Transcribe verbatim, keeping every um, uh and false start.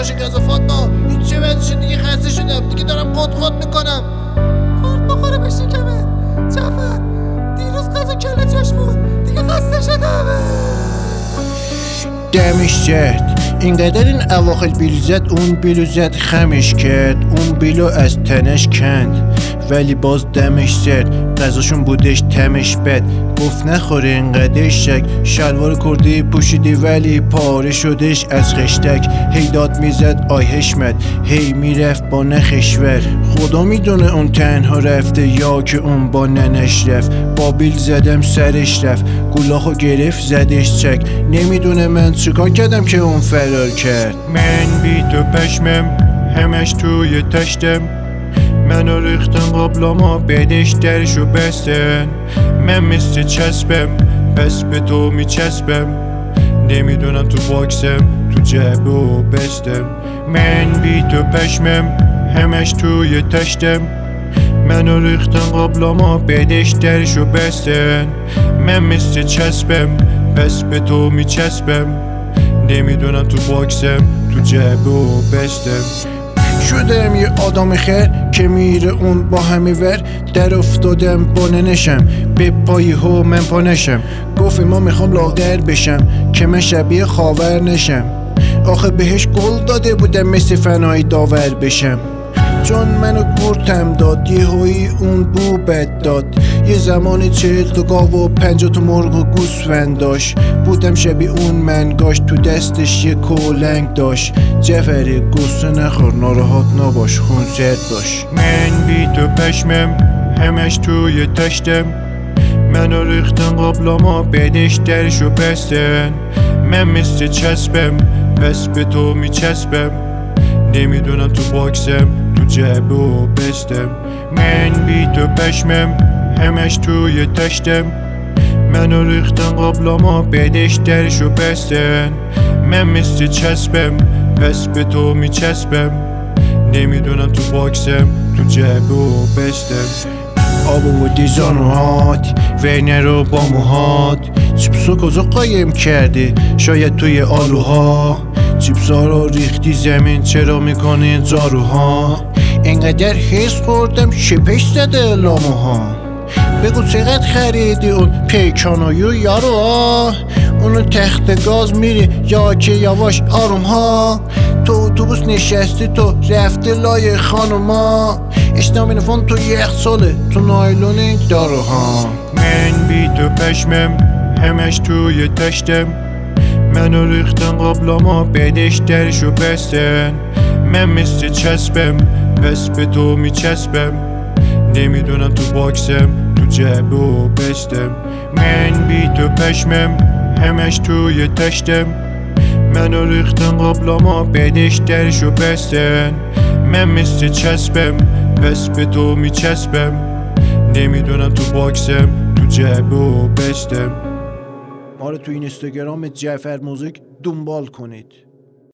باشه که فاطمه این چه وضعشه؟ دیگه خسته شدم، دیگه دارم خود خود میکنم. کارت بخوره به شکمه جعفر، دیروز غذا کله جاش بود، دیگه خسته شدم. دمش زد اینقدر این اواخر بیل زد اون بیلو زد خمش کرد، اون بیلو از تنش کند ولی باز دمش زد. غذاشون بودش تمش بد، گفت نخوره اینقدر شک. شلوار کردی پوشیدی ولی پاره شدش از خشتک. هی داد میزد آی حشمت، هی میرفت با نخشور. خدا میدونه اون تنها رفته یا که اون با ننش رفت. با بیل زدم سرش رفت، گولاخو گرفت زدش چک. نمیدونه من چیکار کردم که اون فرار کرد. من بی تو پشمم همش توی تشتم، منو ریختن قبلاما بدش درشو بستن. من مثل چسبم پس به تو میچسبم، نمیدونم تو باکسم تو جعبه و بستم. من بی تو پشمم همش توی تشتم، منو ریختن قبلاما بدش درشو بستن. من مثل چسبم پس به تو میچسبم، نمیدونم تو باکسم تو جعبه و بستم. شدم یه آدم خیر که میره اون با همه ور. در افتادم با ننشم به پای هو من پا نشم. گفت ما میخوام لاغر بشم که من شبیه خاور نشم. آخه بهش گل داده بودم مثل فنای داور بشم. چون منو گرتم داد یه هایی اون بو بد داد. یه زمانی چهل تا گاو و پنجاه تا مرغ و گوسفند داشت. بودم شبیه اون منگاش، تو دستش یه کولنگ داشت. جعفری گوسه نخور ناراحت نباش خون زد باش. من بی تو پشمم همش توی تشتم، منو ریختن قبلاما بدش درشو بستن. من مثل چسبم پس به تو میچسبم، نمیدونم تو باکسم تو جعبه و بستم. من بی تو پشمم همش توی تشتم، منو ریختن قبلاما بدش درشو بستن. من مثل چسبم پس به تو میچسبم، نمیدونم تو باکسم تو جعبه و بستم. آب و دیزانوهات وینه رو با موهات، چیپسو کجا قایم کرده؟ شاید توی آلوها. چیپسا رو ریختی زمین چرا میکنی جاروها؟ اینقدر حس خوردم شپش زده لاموها. بگو چقدر خریدی اون پیکانویو یارو؟ اونو تخت گاز میری یا که یواش آروم ها؟ تو اتوبوس نشستی تو رفتی لای خانوما. اشتام نفون تو یخ ساله تو نایلونی داروها. من بی تو پشمم همش توی تشتم، منو ریختن قبلاما بدش درشو بستن. من مثل چسبم پس به تو میچسبم، نمیدونم تو باکسم تو جعبه و بستم. من بی تو پشمم همش توی تشتم، منو ریختن قبلاما بدش درشو بستن. من مثل چسبم پس به تو میچسبم، نمیدونم تو باکسم تو جعبه و بستم. ما رو تو اینستاگرام جعفر موزیک دنبال کنید.